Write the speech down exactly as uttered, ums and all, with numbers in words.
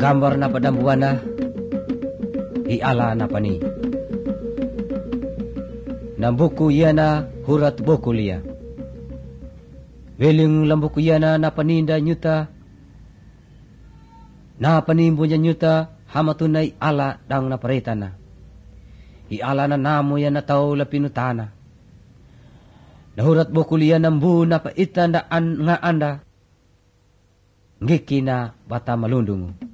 gambar na padambuana iala na pani. Nambuku yana hurat bokulia. Weling lambuku yana napaninda nyuta. Napanimbunya nyuta hamatunay ala dang naparetana. Iala na namo yan na tao lapinutana. Nahurat bokulia nambu napaitan da an nga anda. Ngiki na bata malundungu.